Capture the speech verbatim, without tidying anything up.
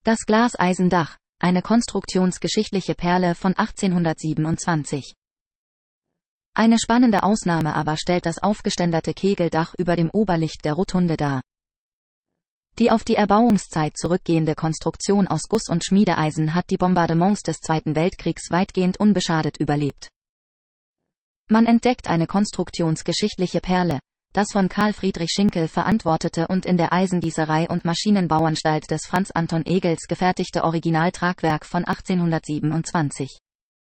Das Glaseisendach, eine konstruktionsgeschichtliche Perle von achtzehnhundertsiebenundzwanzig. Eine spannende Ausnahme aber stellt das aufgeständerte Kegeldach über dem Oberlicht der Rotunde dar. Die auf die Erbauungszeit zurückgehende Konstruktion aus Guss- und Schmiedeeisen hat die Bombardements des Zweiten Weltkriegs weitgehend unbeschadet überlebt. Man entdeckt eine konstruktionsgeschichtliche Perle, das von Karl Friedrich Schinkel verantwortete und in der Eisengießerei und Maschinenbauanstalt des Franz Anton Egels gefertigte Originaltragwerk von achtzehnhundertsiebenundzwanzig.